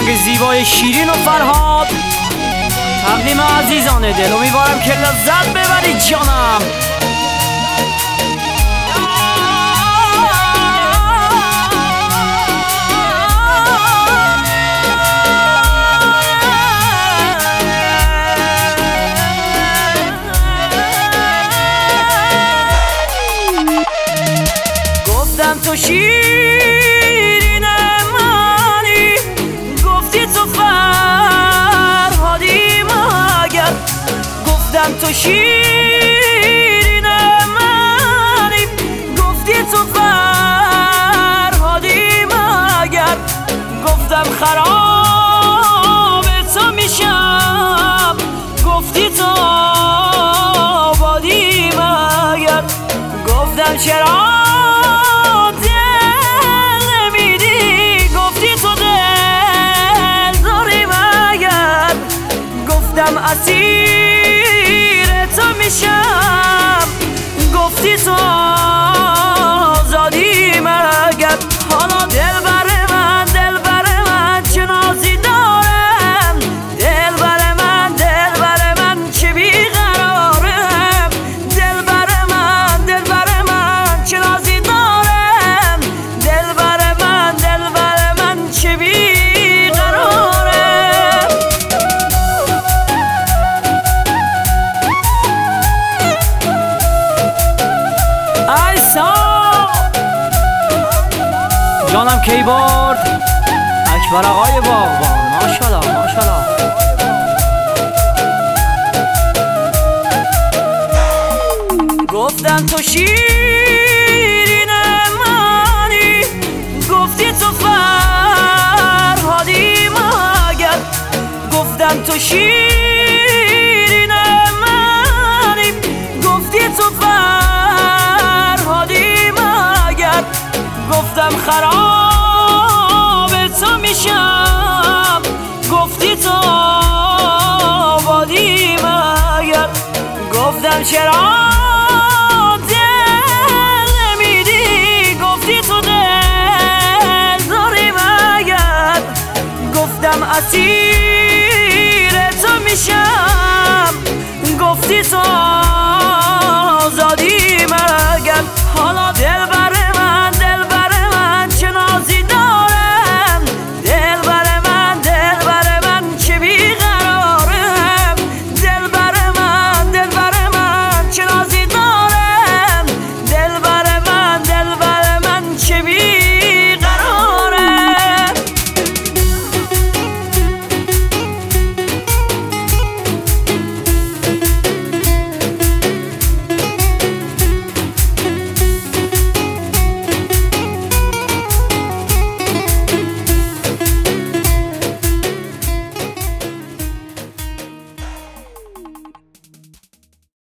آهنگ زیبای شیرین و فرهاد تقدیم عزیزان دل. امیدوارم که لذت ببرید جانم. گفتم تو شیرین منی، گفتی تو فرهادی مگر. گفتم تو شیرین منی، گفتی تو فرهادی مگر. گفتم خراب تو میشم، گفتی تو آبادی مگر. گفتم چرا اسیر تو میشم، گفتی تو آزادی مگر. حالا دلبر من چه نازی دارم، دلبر من چه بیقرارم. دلبر من چه نازی دارم، دلبر من چه بیقرارم. جانم کیبورد اکبر آقای باغبان، ماشاءالله ماشاءالله. گفتم تو شیرین منی، گفتی تو فرهادی مگر. گفتم تو شیرین منی، گفتی تو فرهادی مگر. گفتم خراب تو میشم، گفتی تو آبادی مگر. گفتم چرا دل نمیدی، گفتی تو دل داری مگر. گفتم اسیر تو میشم، گفتی تو